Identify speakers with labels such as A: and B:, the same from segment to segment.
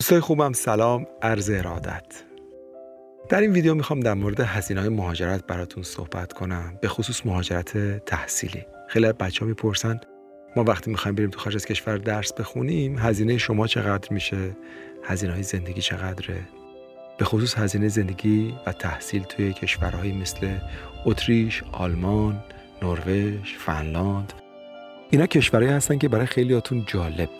A: دوستای خوبم سلام، عرض ارادت. در این ویدیو میخوام در مورد هزینه‌های مهاجرت براتون صحبت کنم، به خصوص مهاجرت تحصیلی. خیلی از بچه‌ها میپرسن ما وقتی میخوایم بریم تو خارج از کشور درس بخونیم هزینه شما چقدر میشه؟ هزینه‌های زندگی چقدره؟ به خصوص هزینه زندگی و تحصیل توی کشورهایی مثل اتریش، آلمان، نروژ، فنلاند. اینا کشورهایی هستن که برای خیلیاتون جالب.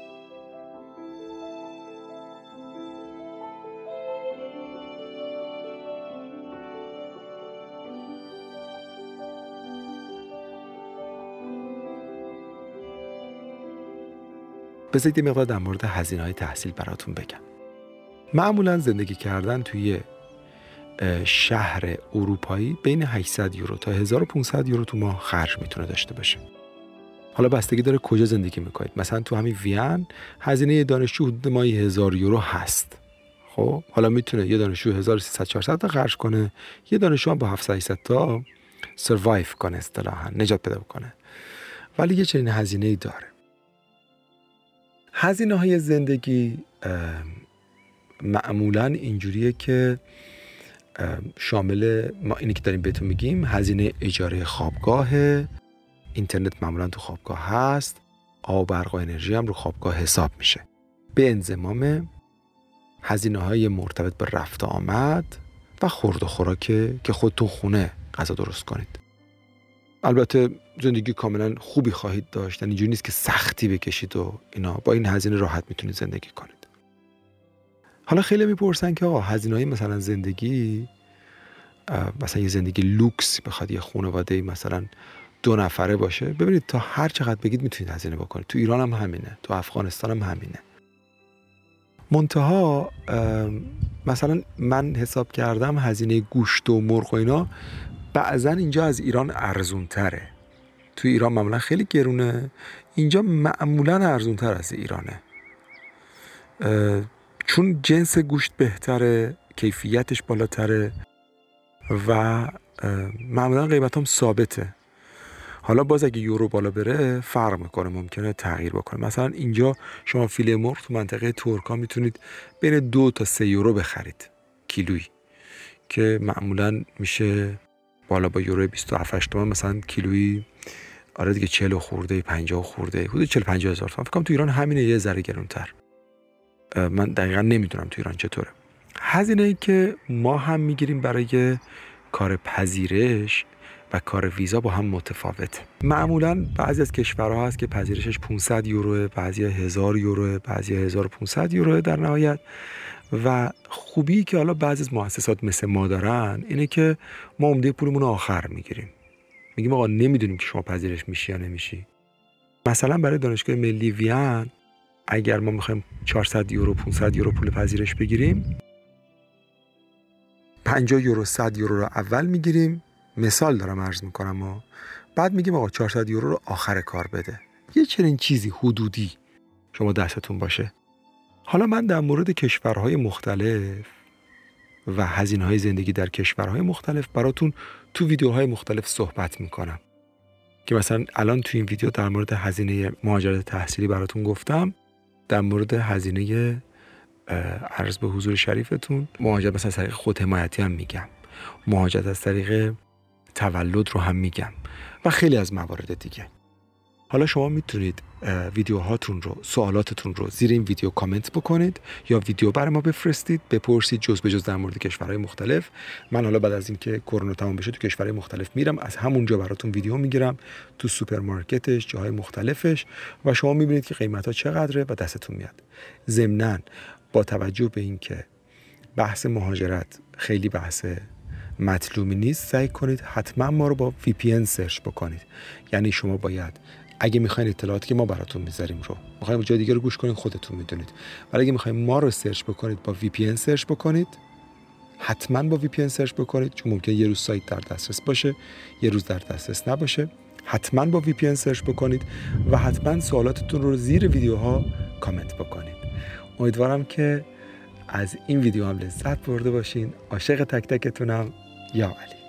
A: بذارید یه مقدار در مورد هزینه‌های تحصیل براتون بگم. معمولا زندگی کردن توی شهر اروپایی بین 800 یورو تا 1500 یورو تو ماه خرج میتونه داشته باشه. حالا بستگی داره کجا زندگی میکنید. مثلا تو همین وین هزینه دانشجو حدود ماهی 1000 یورو هست. خب حالا میتونه یه دانشجو 1300 400 تا خرج کنه، یه دانشجو هم با 700 800 تا سروایو کنه، اصطلاحاً نجات پیدا کنه. ولی یه چنین هزینه‌ای داره. هزینه‌های زندگی معمولاً اینجوریه که شامل ما اینی که داریم بهتون میگیم هزینه اجاره خوابگاه، اینترنت معمولاً تو خوابگاه هست، آب و برق و انرژی هم رو خوابگاه حساب میشه. به انضمام هزینه‌های مرتبط به رفت و آمد و خورد و خوراکه که خودتون خونه غذا درست کنید. البته زندگی کاملا خوبی خواهید داشت، اینجوری نیست که سختی بکشید و اینا، با این هزینه راحت میتونید زندگی کنید. حالا خیلی میپرسن که آقا هزینه‌های مثلا زندگی، مثلا یه زندگی لوکس بخواد یه خانواده مثلا 2 نفره باشه، ببینید تا هر چقدر بگید میتونید هزینه بکنید. تو ایران هم همینه، تو افغانستان هم همینه. منتها مثلا من حساب کردم هزینه گوشت و مرغ و اینا بعضن اینجا از ایران ارزون تره. تو ایران معمولا خیلی گرونه، اینجا معمولا ارزون تر از ایرانه، چون جنس گوشت بهتره، کیفیتش بالاتره و معمولا قیمت هم ثابته. حالا باز اگه یورو بالا بره فرق میکنه، ممکنه تغییر بکنه. مثلا اینجا شما فیله مرغ تو منطقه ترکا میتونید بین 2 تا 3 یورو بخرید کیلویی، که معمولا میشه بالا با یورو 27 تومن مثلا کیلویی. آره دیگه 40 خورده 50 خورده حدود 40 50 هزار تومان. فکر کنم تو ایران همینه، یه ذره گرونتر. من دقیقاً نمیدونم تو ایران چطوره. هزینه‌ای که ما هم میگیریم برای کار پذیرش و کار ویزا با هم متفاوته. معمولاً بعضی از کشورها هست که پذیرشش 500 یورو، بعضی 1000 یورو، بعضی 1500 یورو در نهایت. و خوبی که حالا بعضی از مؤسسات مثل ما دارن اینه که ما عمده پولمون رو آخر میگیریم. میگیم آقا نمیدونیم که شما پذیرش میشی یا نمیشی. مثلا برای دانشگاه ملی وین اگر ما میخوایم 400 یورو 500 یورو پول پذیرش بگیریم، 50 یورو 100 یورو رو اول میگیریم، مثال دارم عرض میکنم، ما بعد میگیم آقا 400 یورو رو آخر کار بده. یه چنین چیزی حدودی شما دستتون باشه. حالا من در مورد کشورهای مختلف و هزینه‌های زندگی در کشورهای مختلف براتون تو ویدیوهای مختلف صحبت میکنم، که مثلا الان تو این ویدیو در مورد هزینه مهاجرت تحصیلی براتون گفتم، در مورد هزینه عرض به حضور شریفتون مهاجرت مثلا از طریق خودحمایتی هم میگم، مهاجرت از طریق تولد رو هم میگم و خیلی از موارد دیگه. حالا شما میتونید ویدیوهاتون رو، سوالاتتون رو زیر این ویدیو کامنت بکنید یا ویدیو برای ما بفرستید، بپرسید جز به جز در مورد کشورهای مختلف. من حالا بعد از اینکه کرونا تمام بشه تو کشورهای مختلف میرم، از همونجا براتون ویدیو میگیرم تو سوپرمارکتش، جاهای مختلفش، و شما میبینید که قیمت‌ها چقدره و دستتون میاد. ضمناً با توجه به اینکه بحث مهاجرت خیلی بحث مطلوبی نیست، سعی کنید حتما ما رو با VPN سرچ بکنید. یعنی شما باید اگه میخواین اطلاعاتی که ما براتون میذاریم رو میخواین جای دیگه رو گوش کنین خودتون میدونید، ولی اگه میخواین ما رو سرچ بکنید با VPN سرچ بکنید، حتما با VPN سرچ بکنید، چون ممکنه یه روز سایت در دسترس باشه یه روز در دسترس نباشه. حتما با VPN سرچ بکنید و حتما سوالاتتون رو زیر ویدیوها کامنت بکنید. امیدوارم که از این ویدیو هم لذت برده باشین. عاشق تک تکتونم. یا علی.